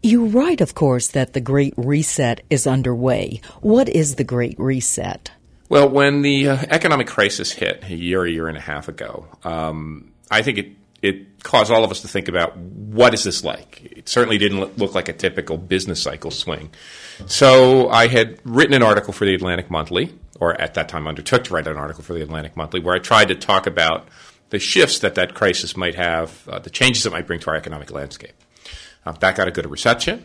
You write, of course, that the Great Reset is underway. What is the Great Reset? Well, when the economic crisis hit a year and a half ago, I think it caused all of us to think about what is this like. It certainly didn't look like a typical business cycle swing. So I had written an article for the Atlantic Monthly, or at that time undertook to write an article for the Atlantic Monthly, where I tried to talk about the shifts that crisis might have, the changes it might bring to our economic landscape. That got a good reception,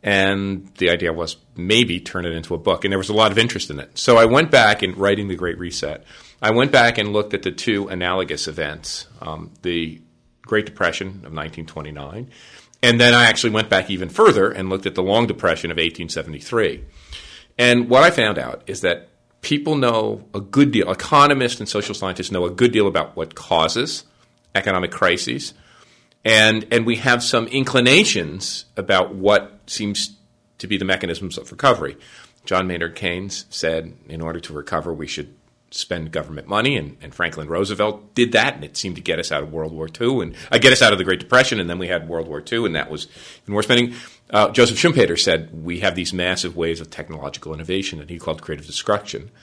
and the idea was maybe turn it into a book, and there was a lot of interest in it. So I went back in writing The Great Reset. I went back and looked at the two analogous events, the Great Depression of 1929, and then I actually went back even further and looked at the Long Depression of 1873. And what I found out is that people know a good deal, economists and social scientists know a good deal about what causes economic crises, and we have some inclinations about what seems to be the mechanisms of recovery. John Maynard Keynes said in order to recover, we should spend government money, and Franklin Roosevelt did that, and it seemed to get us out of World War II, and get us out of the Great Depression, and then we had World War II, and that was even more spending. Joseph Schumpeter said we have these massive waves of technological innovation that he called creative destruction.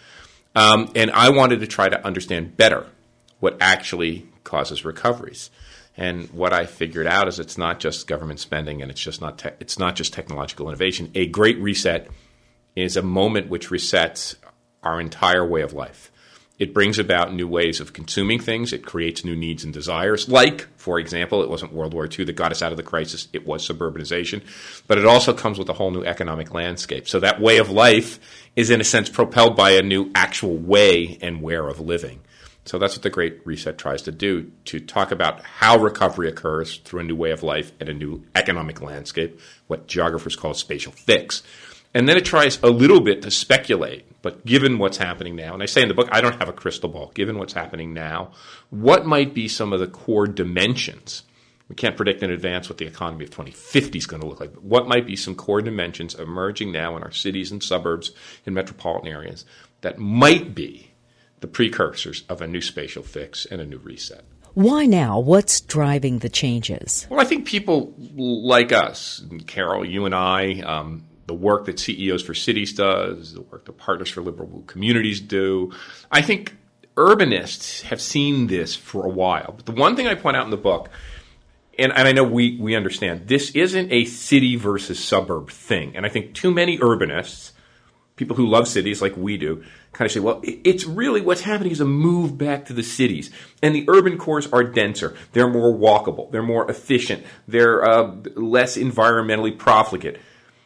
And I wanted to try to understand better what actually causes recoveries. And what I figured out is it's not just government spending, and it's not just technological innovation. A great reset is a moment which resets our entire way of life. It brings about new ways of consuming things. It creates new needs and desires. Like, for example, it wasn't World War II that got us out of the crisis. It was suburbanization. But it also comes with a whole new economic landscape. So that way of life is, in a sense, propelled by a new actual way and where of living. So that's what the Great Reset tries to do, to talk about how recovery occurs through a new way of life and a new economic landscape, what geographers call a spatial fix. And then it tries a little bit to speculate, but given what's happening now, and I say in the book, I don't have a crystal ball, given what's happening now, what might be some of the core dimensions? We can't predict in advance what the economy of 2050 is going to look like, but what might be some core dimensions emerging now in our cities and suburbs and metropolitan areas that might be the precursors of a new spatial fix and a new reset? Why now? What's driving the changes? Well, I think people like us, Carol, you and I, the work that CEOs for Cities does, the work that Partners for Liberal Communities do. I think urbanists have seen this for a while. But the one thing I point out in the book, and I know we understand, this isn't a city versus suburb thing. And I think too many urbanists, people who love cities like we do, kind of say, well, it's really what's happening is a move back to the cities. And the urban cores are denser. They're more walkable. They're more efficient. They're less environmentally profligate.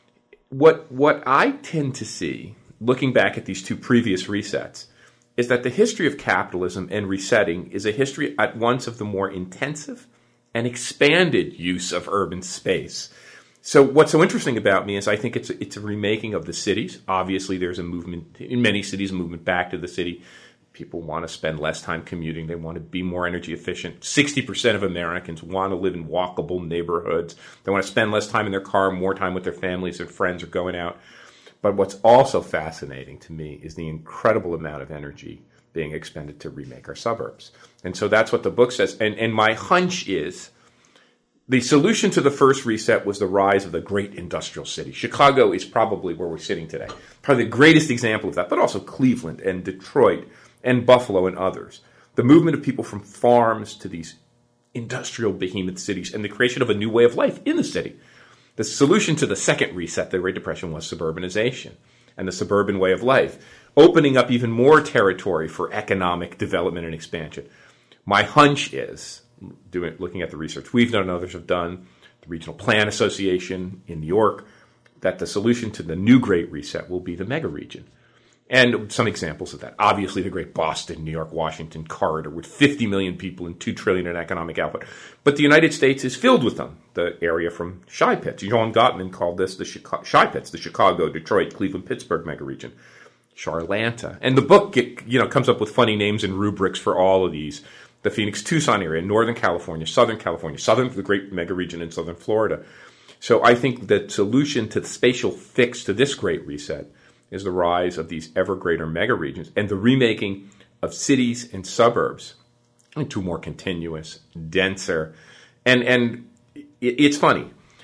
What I tend to see, looking back at these two previous resets, is that the history of capitalism and resetting is a history at once of the more intensive and expanded use of urban space. So what's so interesting about me is I think it's a remaking of the cities. Obviously, there's a movement in many cities, a movement back to the city. People want to spend less time commuting. They want to be more energy efficient. 60% of Americans want to live in walkable neighborhoods. They want to spend less time in their car, more time with their families, their friends, or going out. But what's also fascinating to me is the incredible amount of energy being expended to remake our suburbs. And so that's what the book says. And my hunch is the solution to the first reset was the rise of the great industrial city. Chicago is probably where we're sitting today. Probably the greatest example of that, but also Cleveland and Detroit and Buffalo and others. The movement of people from farms to these industrial behemoth cities and the creation of a new way of life in the city. The solution to the second reset, the Great Depression, was suburbanization and the suburban way of life, opening up even more territory for economic development and expansion. My hunch is, looking at the research we've done and others have done, the Regional Plan Association in New York, that the solution to the new Great Reset will be the mega region. And some examples of that. Obviously, the great Boston, New York, Washington corridor with 50 million people and $2 trillion in economic output. But the United States is filled with them. The area from Shy Pits. John Gottman called this the Shy Pits, the Chicago, Detroit, Cleveland, Pittsburgh mega region. Charlanta. And the book comes up with funny names and rubrics for all of these. The Phoenix-Tucson area, Northern California, the great mega region in Southern Florida. So I think the solution to the spatial fix to this Great Reset is the rise of these ever greater mega regions and the remaking of cities and suburbs into more continuous, denser. And it's funny.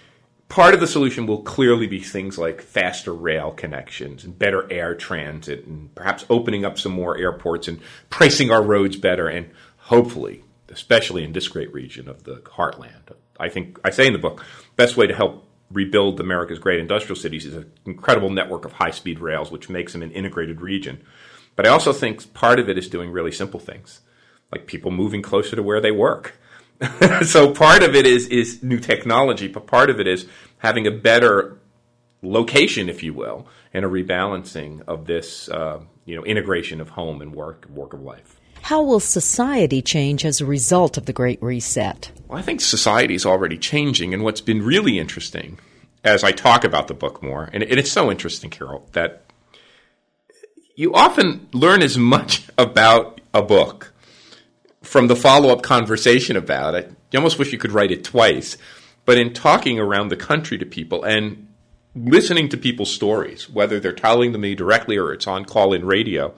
part of the solution will clearly be things like faster rail connections and better air transit and perhaps opening up some more airports and pricing our roads better and hopefully, especially in this great region of the heartland. I think, I say in the book, best way to help rebuild America's great industrial cities is an incredible network of high-speed rails, which makes them an integrated region. But I also think part of it is doing really simple things, like people moving closer to where they work. So part of it is new technology, but part of it is having a better location, if you will, and a rebalancing of this integration of home and work of life. How will society change as a result of the Great Reset? Well, I think society is already changing, and what's been really interesting as I talk about the book more, and it's so interesting, Carol, that you often learn as much about a book from the follow-up conversation about it. You almost wish you could write it twice. But in talking around the country to people and listening to people's stories, whether they're telling them me directly or it's on call-in radio,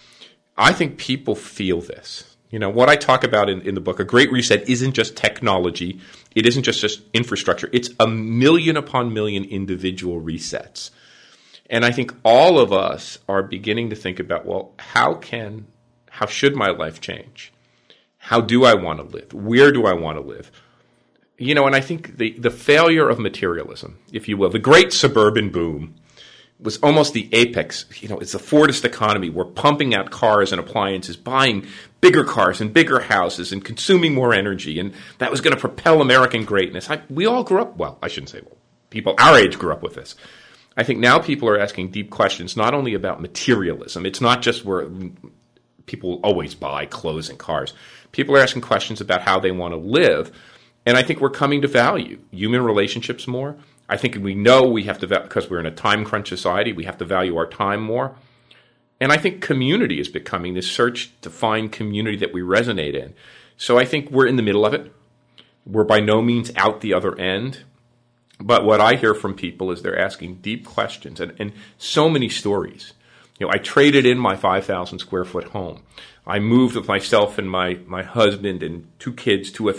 I think people feel this. You know, what I talk about in the book, a Great Reset isn't just technology. It isn't just infrastructure. It's a million upon million individual resets. And I think all of us are beginning to think about, well, how should my life change? How do I want to live? Where do I want to live? You know, and I think the failure of materialism, if you will, the great suburban boom was almost the apex. You know, it's a Fordist economy. We're pumping out cars and appliances, buying bigger cars and bigger houses and consuming more energy. And that was going to propel American greatness. We all grew up, well, I shouldn't say well, people our age grew up with this. I think now people are asking deep questions, not only about materialism. It's not just where people always buy clothes and cars. People are asking questions about how they want to live. And I think we're coming to value human relationships more. I think we know we have to, because we're in a time crunch society, we have to value our time more. And I think community is becoming this search to find community that we resonate in. So I think we're in the middle of it. We're by no means out the other end. But what I hear from people is they're asking deep questions and so many stories. You know, I traded in my 5,000 square foot home. I moved with myself and my husband and 2 kids to a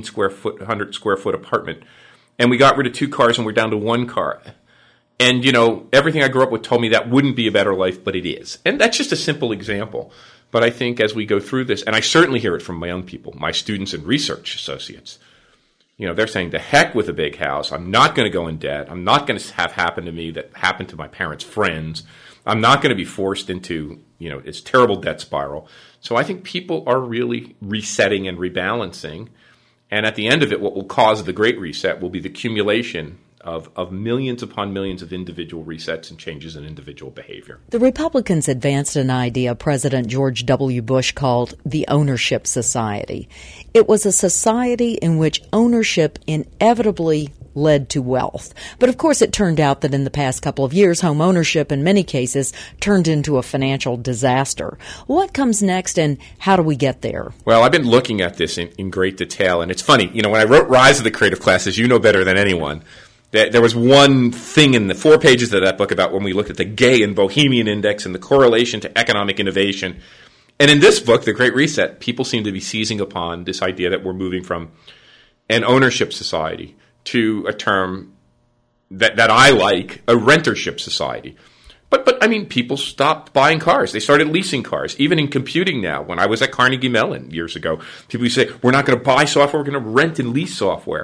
100 square foot apartment. And we got rid of 2 cars and we're down to 1 car. And, you know, everything I grew up with told me that wouldn't be a better life, but it is. And that's just a simple example. But I think as we go through this, and I certainly hear it from my young people, my students and research associates, you know, they're saying, the heck with a big house. I'm not going to go in debt. I'm not going to have happen to me that happened to my parents' friends. I'm not going to be forced into, you know, this terrible debt spiral. So I think people are really resetting and rebalancing. And at the end of it, what will cause the Great Reset will be the accumulation of millions upon millions of individual resets and changes in individual behavior. The Republicans advanced an idea President George W. Bush called the Ownership Society. It was a society in which ownership inevitably led to wealth. But of course, it turned out that in the past couple of years, home ownership in many cases turned into a financial disaster. What comes next and how do we get there? Well, I've been looking at this in great detail, and it's funny. You know, when I wrote Rise of the Creative Classes, you know better than anyone, that there was one thing in the 4 pages of that book about when we looked at the Gay and Bohemian Index and the correlation to economic innovation. And in this book, The Great Reset, people seem to be seizing upon this idea that we're moving from an ownership society to a term that I like, a rentership society. But I mean, people stopped buying cars. They started leasing cars. Even in computing now, when I was at Carnegie Mellon years ago, people used to say, we're not going to buy software, we're going to rent and lease software.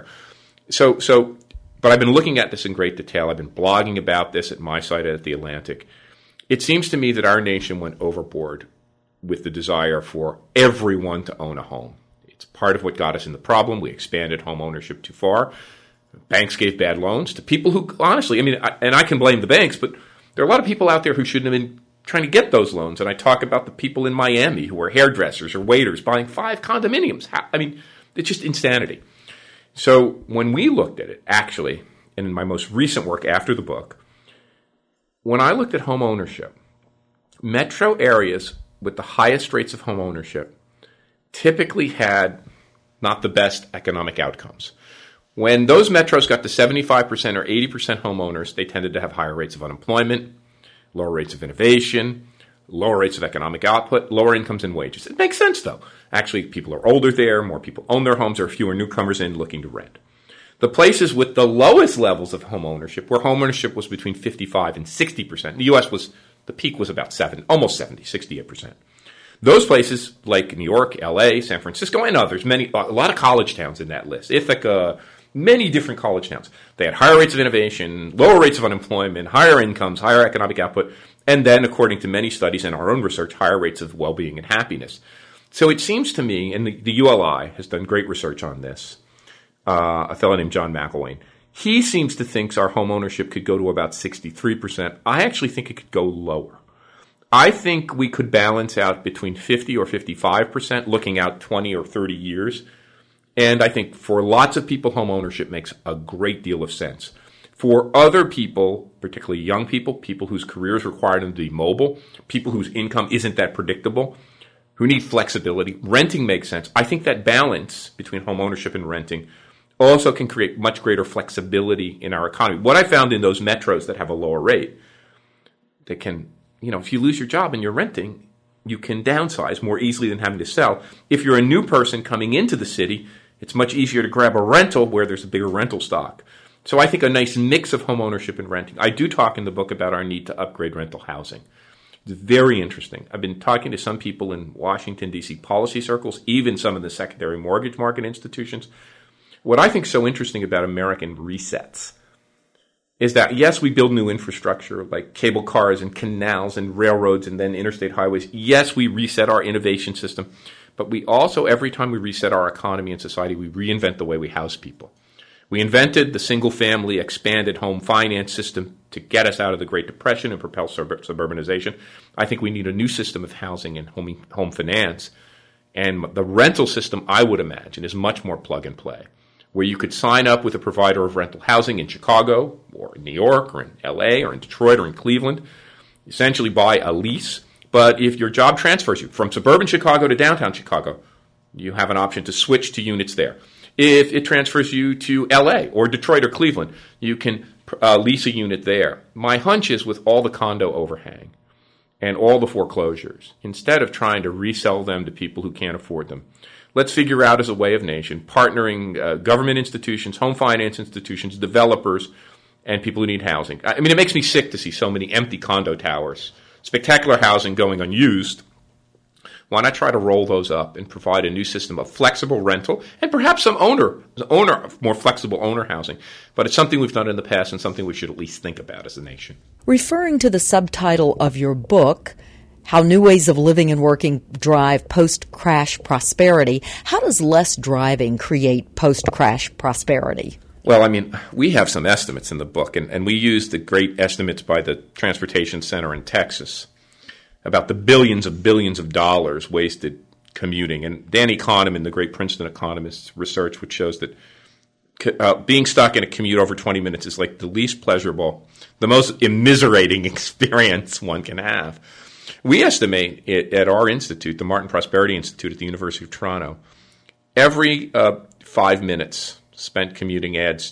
But I've been looking at this in great detail. I've been blogging about this at my site at The Atlantic. It seems to me that our nation went overboard with the desire for everyone to own a home. It's part of what got us in the problem. We expanded home ownership too far. Banks gave bad loans to people who, honestly, I mean, and I can blame the banks, but there are a lot of people out there who shouldn't have been trying to get those loans. And I talk about the people in Miami who are hairdressers or waiters buying 5 condominiums. I mean, it's just insanity. So when we looked at it, actually, in my most recent work after the book, when I looked at home ownership, metro areas with the highest rates of home ownership typically had not the best economic outcomes. When those metros got to 75% or 80% homeowners, they tended to have higher rates of unemployment, lower rates of innovation, lower rates of economic output, lower incomes and wages. It makes sense, though. Actually, people are older there, more people own their homes, there are fewer newcomers in looking to rent. The places with the lowest levels of home ownership, where home ownership was between 55 and 60%. The U.S. the peak was about almost 68%. Those places like New York, L.A., San Francisco, and others, a lot of college towns in that list, Ithaca, many different college towns. They had higher rates of innovation, lower rates of unemployment, higher incomes, higher economic output, and then, according to many studies and our own research, higher rates of well-being and happiness. So it seems to me, and the ULI has done great research on this, a fellow named John McElwain, he seems to think our home ownership could go to about 63%. I actually think it could go lower. I think we could balance out between 50 or 55%, looking out 20 or 30 years. And I think for lots of people, home ownership makes a great deal of sense. For other people, particularly young people, people whose careers require them to be mobile, people whose income isn't that predictable, who need flexibility, renting makes sense. I think that balance between home ownership and renting also can create much greater flexibility in our economy. What I found in those metros that have a lower rate, they can, if you lose your job and you're renting, you can downsize more easily than having to sell. If you're a new person coming into the city, it's much easier to grab a rental where there's a bigger rental stock. So I think a nice mix of home ownership and renting. I do talk in the book about our need to upgrade rental housing. It's very interesting. I've been talking to some people in Washington, D.C. policy circles, even some of the secondary mortgage market institutions. What I think is so interesting about American resets is that, yes, we build new infrastructure like cable cars and canals and railroads and then interstate highways. Yes, we reset our innovation system. But we also, every time we reset our economy and society, we reinvent the way we house people. We invented the single-family expanded home finance system to get us out of the Great Depression and propel suburbanization. I think we need a new system of housing and home finance. And the rental system, I would imagine, is much more plug-and-play, where you could sign up with a provider of rental housing in Chicago or in New York or in L.A. or in Detroit or in Cleveland, essentially buy a lease. But if your job transfers you from suburban Chicago to downtown Chicago, you have an option to switch to units there. If it transfers you to L.A. or Detroit or Cleveland, you can lease a unit there. My hunch is with all the condo overhang and all the foreclosures, instead of trying to resell them to people who can't afford them, let's figure out as a way of nation, partnering government institutions, home finance institutions, developers, and people who need housing. I mean, it makes me sick to see so many empty condo towers, spectacular housing going unused. Why not try to roll those up and provide a new system of flexible rental and perhaps some more flexible owner housing? But it's something we've done in the past and something we should at least think about as a nation. Referring to the subtitle of your book, How New Ways of Living and Working Drive Post-Crash Prosperity, how does less driving create post-crash prosperity? Well, I mean, we have some estimates in the book, and we use the great estimates by the Transportation Center in Texas about the billions of dollars wasted commuting. And Danny Kahneman, the great Princeton economist, research which shows that being stuck in a commute over 20 minutes is like the least pleasurable, the most immiserating experience one can have. We estimate it at our institute, the Martin Prosperity Institute at the University of Toronto, every 5 minutes spent commuting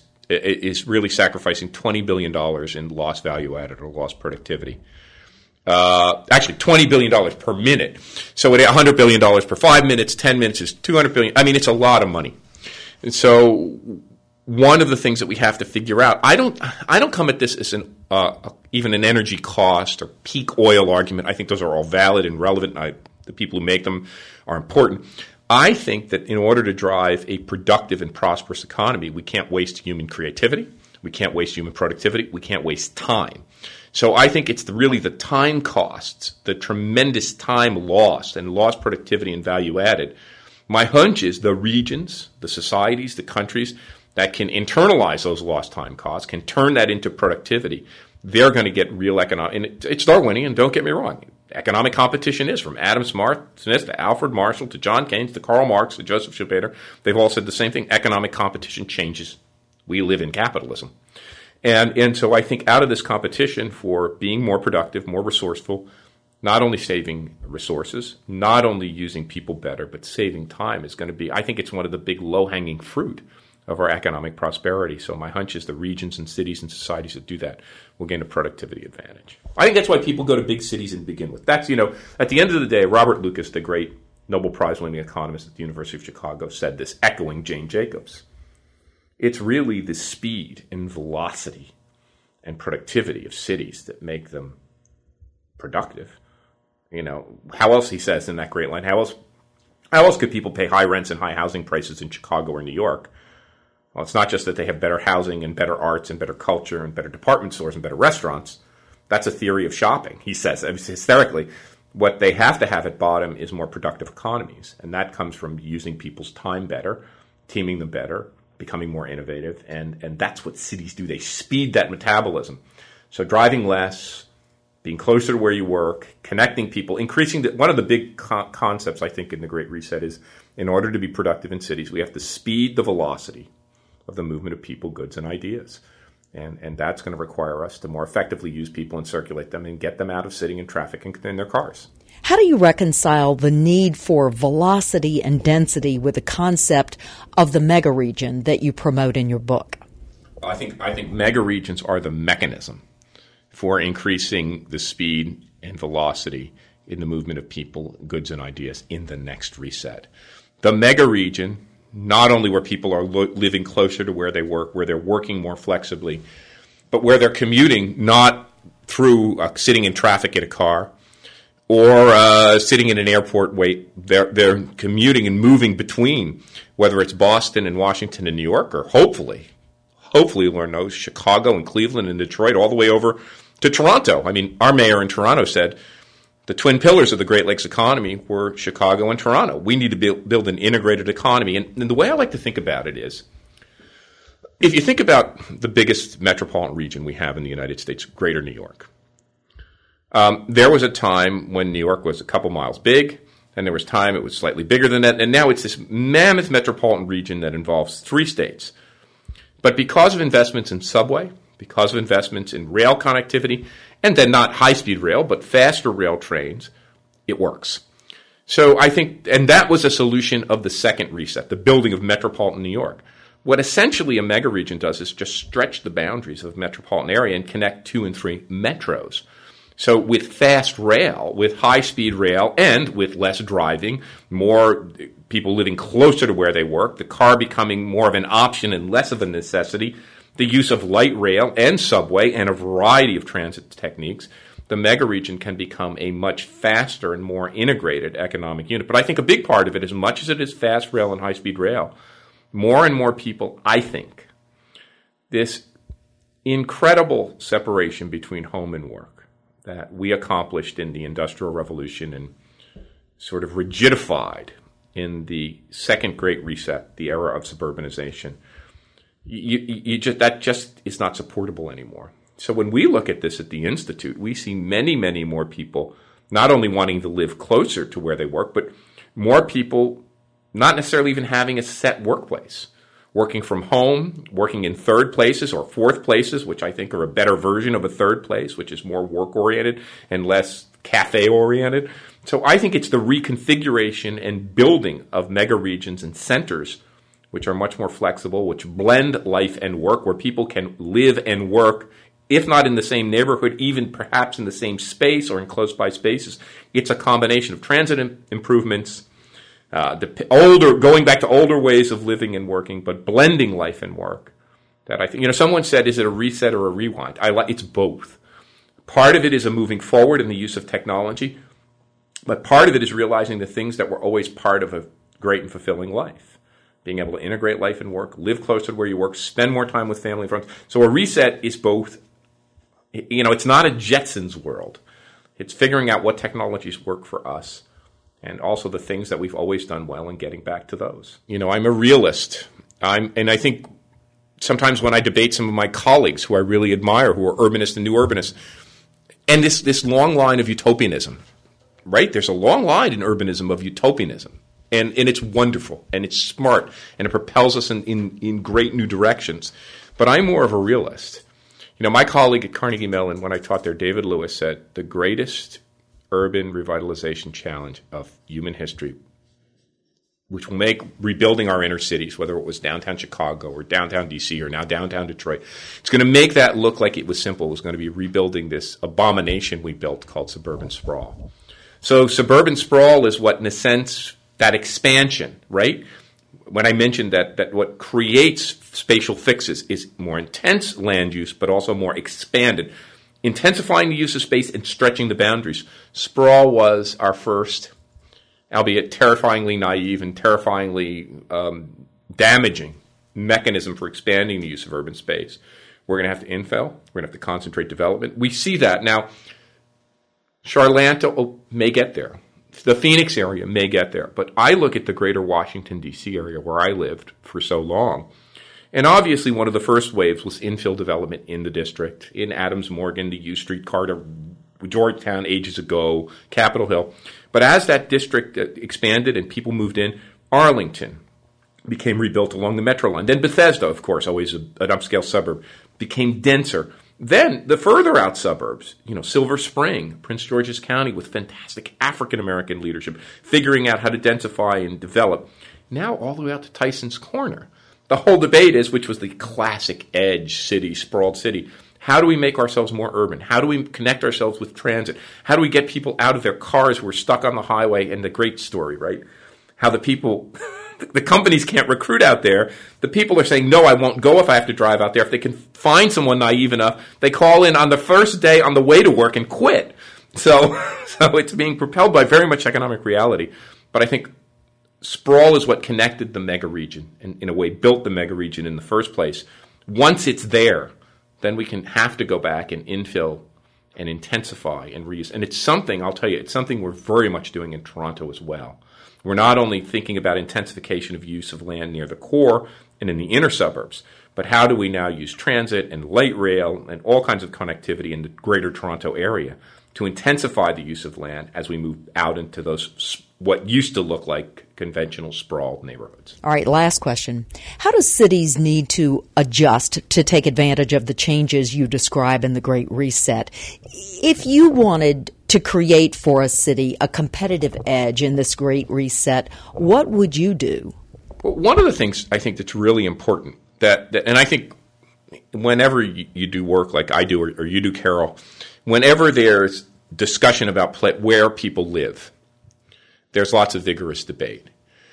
is really sacrificing $20 billion in lost value added or lost productivity. Actually, $20 billion per minute. So at $100 billion per 5 minutes, 10 minutes is $200 billion. I mean, it's a lot of money. And so one of the things that we have to figure out, I don't come at this as even an energy cost or peak oil argument. I think those are all valid and relevant. The people who make them are important. I think that in order to drive a productive and prosperous economy, we can't waste human creativity. We can't waste human productivity. We can't waste time. So I think it's really the time costs, the tremendous time lost and lost productivity and value added. My hunch is the regions, the societies, the countries that can internalize those lost time costs, can turn that into productivity, they're going to get real economic. And it's Darwinian, don't get me wrong. Economic competition is from Adam Smith to Alfred Marshall to John Keynes to Karl Marx to Joseph Schumpeter. They've all said the same thing. Economic competition changes. We live in capitalism. And so I think out of this competition for being more productive, more resourceful, not only saving resources, not only using people better, but saving time is going to be, I think it's one of the big low-hanging fruit of our economic prosperity. So my hunch is the regions and cities and societies that do that will gain a productivity advantage. I think that's why people go to big cities and begin with. That's, at the end of the day, Robert Lucas, the great Nobel Prize-winning economist at the University of Chicago, said this, echoing Jane Jacobs. It's really the speed and velocity and productivity of cities that make them productive. How else, he says in that great line, how else could people pay high rents and high housing prices in Chicago or New York? Well, it's not just that they have better housing and better arts and better culture and better department stores and better restaurants. That's a theory of shopping, he says, hysterically. What they have to have at bottom is more productive economies, and that comes from using people's time better, teaming them better, becoming more innovative, and that's what cities do. They speed that metabolism. So driving less, being closer to where you work, connecting people, increasing one of the big concepts, I think, in the Great Reset is, in order to be productive in cities, we have to speed the velocity of the movement of people, goods, and ideas. And that's going to require us to more effectively use people and circulate them and get them out of sitting in traffic and in their cars. How do you reconcile the need for velocity and density with the concept of the megaregion that you promote in your book? I think megaregions are the mechanism for increasing the speed and velocity in the movement of people, goods, and ideas in the next reset. The megaregion, not only where people are living closer to where they work, where they're working more flexibly, but where they're commuting not through sitting in traffic in a car or sitting in an airport wait. They're commuting and moving between, whether it's Boston and Washington and New York, or hopefully, Lord knows, Chicago and Cleveland and Detroit, all the way over to Toronto. I mean, our mayor in Toronto said the twin pillars of the Great Lakes economy were Chicago and Toronto. We need to build an integrated economy. And the way I like to think about it is, if you think about the biggest metropolitan region we have in the United States, Greater New York, there was a time when New York was a couple miles big, and there was time it was slightly bigger than that, and now it's this mammoth metropolitan region that involves 3 states. But because of investments in subway, because of investments in rail connectivity, and then not high-speed rail, but faster rail trains, it works. So I think, and that was a solution of the second reset, the building of metropolitan New York. What essentially a megaregion does is just stretch the boundaries of a metropolitan area and connect 2 and 3 metros. So with fast rail, with high-speed rail, and with less driving, more people living closer to where they work, the car becoming more of an option and less of a necessity, the use of light rail and subway and a variety of transit techniques, the megaregion can become a much faster and more integrated economic unit. But I think a big part of it, as much as it is fast rail and high-speed rail, more and more people, I think, this incredible separation between home and work that we accomplished in the Industrial Revolution and sort of rigidified in the second Great Reset, the era of suburbanization, that just is not supportable anymore. So when we look at this at the Institute, we see many, many more people not only wanting to live closer to where they work, but more people not necessarily even having a set workplace, working from home, working in third places or fourth places, which I think are a better version of a third place, which is more work-oriented and less cafe-oriented. So I think it's the reconfiguration and building of megaregions and centers which are much more flexible, which blend life and work, where people can live and work, if not in the same neighborhood, even perhaps in the same space or in close-by spaces. It's a combination of transit improvements, going back to older ways of living and working, but blending life and work. That I think, someone said, is it a reset or a rewind? It's both. Part of it is a moving forward in the use of technology, but part of it is realizing the things that were always part of a great and fulfilling life. Being able to integrate life and work, live closer to where you work, spend more time with family and friends. So a reset is both, it's not a Jetsons world. It's figuring out what technologies work for us and also the things that we've always done well and getting back to those. I'm a realist. And I think sometimes when I debate some of my colleagues who I really admire, who are urbanists and new urbanists, and this long line of utopianism, right? There's a long line in urbanism of utopianism. And it's wonderful, and it's smart, and it propels us in great new directions. But I'm more of a realist. My colleague at Carnegie Mellon, when I taught there, David Lewis, said the greatest urban revitalization challenge of human history, which will make rebuilding our inner cities, whether it was downtown Chicago or downtown D.C. or now downtown Detroit, it's going to make that look like it was simple. It was going to be rebuilding this abomination we built called suburban sprawl. So suburban sprawl is what, in a sense, that expansion, right? When I mentioned that what creates spatial fixes is more intense land use, but also more expanded, intensifying the use of space and stretching the boundaries. Sprawl was our first, albeit terrifyingly naive and terrifyingly damaging mechanism for expanding the use of urban space. We're going to have to infill. We're going to have to concentrate development. We see that. Now, Charlanto may get there. The Phoenix area may get there. But I look at the greater Washington, D.C. area where I lived for so long. And obviously one of the first waves was infill development in the district, in Adams Morgan, the U Street corridor, Georgetown ages ago, Capitol Hill. But as that district expanded and people moved in, Arlington became rebuilt along the Metro line. Then Bethesda, of course, always an upscale suburb, became denser. Then the further out suburbs, Silver Spring, Prince George's County, with fantastic African-American leadership, figuring out how to densify and develop. Now all the way out to Tyson's Corner. The whole debate is, which was the classic edge city, sprawled city, how do we make ourselves more urban? How do we connect ourselves with transit? How do we get people out of their cars who are stuck on the highway? And the great story, right? How the people, the companies can't recruit out there. The people are saying, no, I won't go if I have to drive out there. If they can find someone naive enough, they call in on the first day on the way to work and quit. So it's being propelled by very much economic reality. But I think sprawl is what connected the mega region and in a way built the mega region in the first place. Once it's there, then we can have to go back and infill and intensify and reuse. And it's something, I'll tell you, it's something we're very much doing in Toronto as well. We're not only thinking about intensification of use of land near the core and in the inner suburbs, but how do we now use transit and light rail and all kinds of connectivity in the greater Toronto area to intensify the use of land as we move out into those what used to look like conventional sprawled neighborhoods. All right, last question. How do cities need to adjust to take advantage of the changes you describe in the Great Reset? If you wanted to create for a city a competitive edge in this Great Reset, what would you do? Well, one of the things I think that's really important, and I think whenever you do work like I do or you do, Carol, whenever there's discussion about where people live, there's lots of vigorous debate.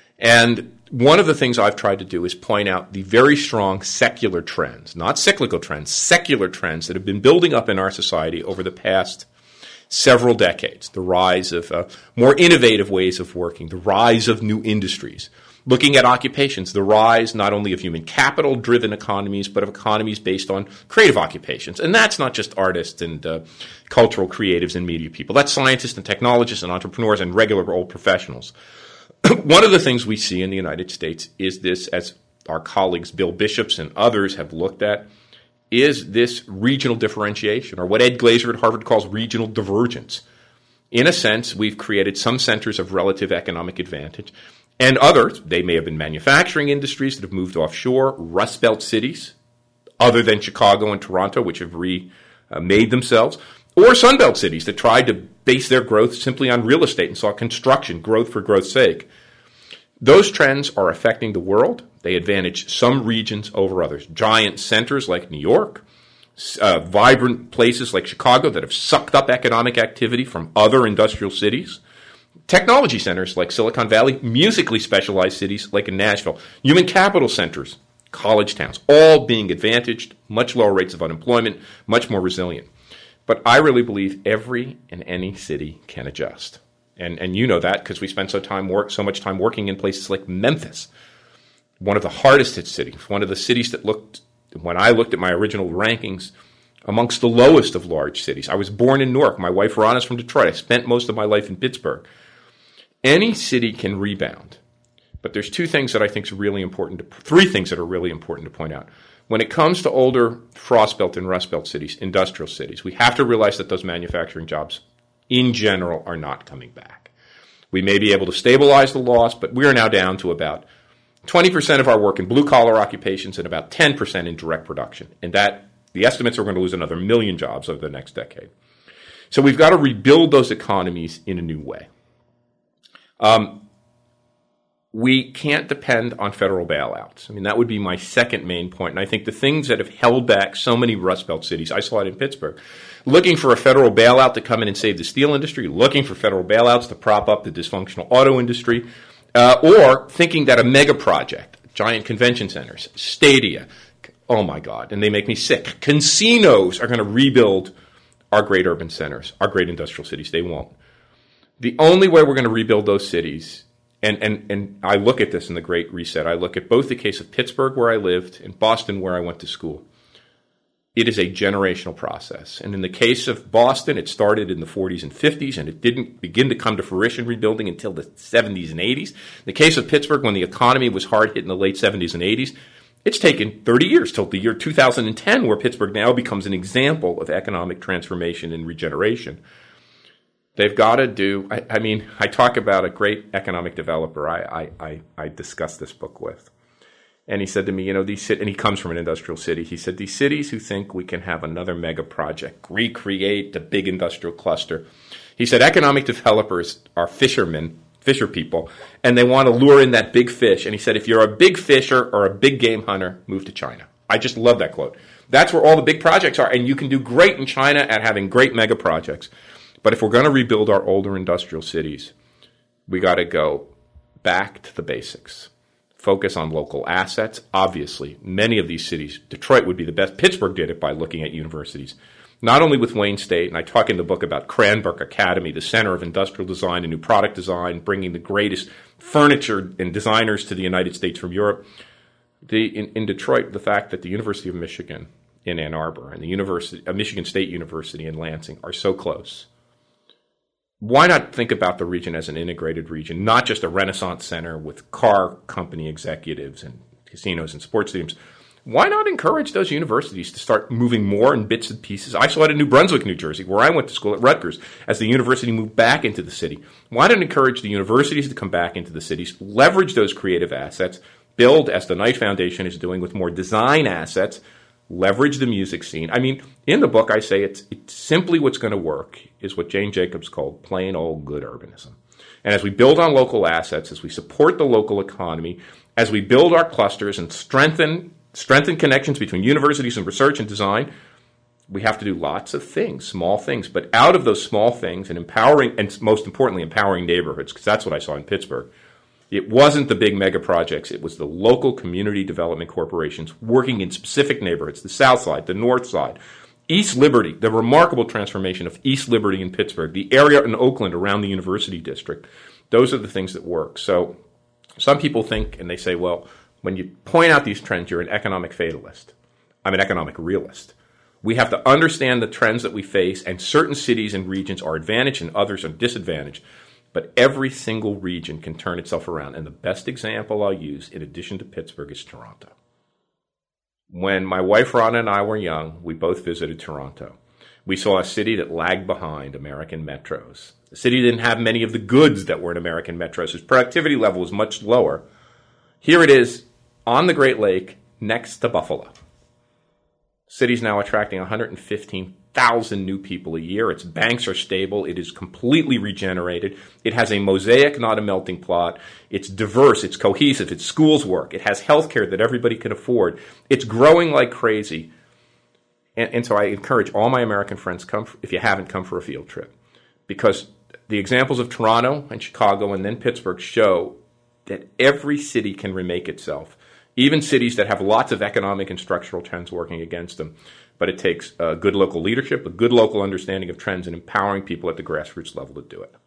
And one of the things I've tried to do is point out the very strong secular trends, not cyclical trends, secular trends that have been building up in our society over the past several decades. The rise of more innovative ways of working, the rise of new industries, looking at occupations, the rise not only of human capital-driven economies, but of economies based on creative occupations. And that's not just artists and cultural creatives and media people. That's scientists and technologists and entrepreneurs and regular old professionals. One of the things we see in the United States is this, as our colleagues Bill Bishops and others have looked at, is this regional differentiation, or what Ed Glazer at Harvard calls regional divergence. In a sense, we've created some centers of relative economic advantage, and others, they may have been manufacturing industries that have moved offshore, Rust Belt cities, other than Chicago and Toronto, which have remade themselves, or Sun Belt cities that tried to base their growth simply on real estate and saw construction, growth for growth's sake. Those trends are affecting the world. They advantage some regions over others. Giant centers like New York, vibrant places like Chicago that have sucked up economic activity from other industrial cities, technology centers like Silicon Valley, musically specialized cities like in Nashville, human capital centers, college towns, all being advantaged, much lower rates of unemployment, much more resilient. But I really believe every and any city can adjust. And you know that because we spend so much time working in places like Memphis, one of the hardest hit cities, one of the cities that when I looked at my original rankings, amongst the lowest of large cities. I was born in Newark. My wife Ron is from Detroit. I spent most of my life in Pittsburgh. Any city can rebound. But there's three things that are really important to point out. When it comes to older Frost Belt and Rust Belt cities, industrial cities, we have to realize that those manufacturing jobs, in general, are not coming back. We may be able to stabilize the loss, but we are now down to about 20% of our work in blue-collar occupations and about 10% in direct production. And the estimates are going to lose another 1 million jobs over the next decade. So we've got to rebuild those economies in a new way. We can't depend on federal bailouts. I mean, that would be my second main point. And I think the things that have held back so many Rust Belt cities, I saw it in Pittsburgh, looking for a federal bailout to come in and save the steel industry, looking for federal bailouts to prop up the dysfunctional auto industry, or thinking that a mega project giant convention centers, stadia. Oh my God, and they make me sick. Casinos are going to rebuild our great urban centers, our great industrial cities. They won't. The only way we're going to rebuild those cities, and I look at this in the Great Reset, I look at both the case of Pittsburgh, where I lived, and Boston, where I went to school. It is a generational process. And in the case of Boston, it started in the 40s and 50s, and it didn't begin to come to fruition rebuilding until the 70s and 80s. In the case of Pittsburgh, when the economy was hard hit in the late 70s and 80s, it's taken 30 years till the year 2010, where Pittsburgh now becomes an example of economic transformation and regeneration. They've got to do, I talk about a great economic developer I discussed this book with. And he said to me, and he comes from an industrial city. He said, these cities who think we can have another mega project, recreate the big industrial cluster. He said, economic developers are fisher people, and they want to lure in that big fish. And he said, if you're a big fisher or a big game hunter, move to China. I just love that quote. That's where all the big projects are, and you can do great in China at having great mega projects. But if we're going to rebuild our older industrial cities, we got to go back to the basics. Focus on local assets. Obviously, many of these cities, Detroit would be the best. Pittsburgh did it by looking at universities. Not only with Wayne State, and I talk in the book about Cranbrook Academy, the center of industrial design and new product design, bringing the greatest furniture and designers to the United States from Europe. In Detroit, the fact that the University of Michigan in Ann Arbor and the Michigan State University in Lansing are so close. Why not think about the region as an integrated region, not just a Renaissance center with car company executives and casinos and sports stadiums? Why not encourage those universities to start moving more in bits and pieces? I saw it in New Brunswick, New Jersey, where I went to school at Rutgers, as the university moved back into the city. Why not encourage the universities to come back into the cities, leverage those creative assets, build, as the Knight Foundation is doing, with more design assets, leverage the music scene. In the book, I say it's simply what's going to work is what Jane Jacobs called plain old good urbanism. And as we build on local assets, as we support the local economy, as we build our clusters and strengthen connections between universities and research and design, we have to do lots of things, small things. But out of those small things, and empowering, and most importantly, empowering neighborhoods, because that's what I saw in Pittsburgh, it wasn't the big mega projects. It was the local community development corporations working in specific neighborhoods, the South Side, the North Side. East Liberty, the remarkable transformation of East Liberty in Pittsburgh, the area in Oakland around the University District. Those are the things that work. So some people think, and they say, well, when you point out these trends, you're an economic fatalist. I'm an economic realist. We have to understand the trends that we face, and certain cities and regions are advantaged and others are disadvantaged. But every single region can turn itself around. And the best example I'll use, in addition to Pittsburgh, is Toronto. When my wife Rhonda and I were young, we both visited Toronto. We saw a city that lagged behind American metros. The city didn't have many of the goods that were in American metros. Its productivity level was much lower. Here it is on the Great Lake next to Buffalo. City's now attracting 115,000 new people a year. Its banks are stable. It is completely regenerated. It has a mosaic, not a melting pot. It's diverse. It's cohesive. Its schools work. It has health care that everybody can afford. It's growing like crazy. And so I encourage all my American friends, if you haven't, come for a field trip. Because the examples of Toronto and Chicago and then Pittsburgh show that every city can remake itself. Even cities that have lots of economic and structural trends working against them. But it takes good local leadership, a good local understanding of trends, and empowering people at the grassroots level to do it.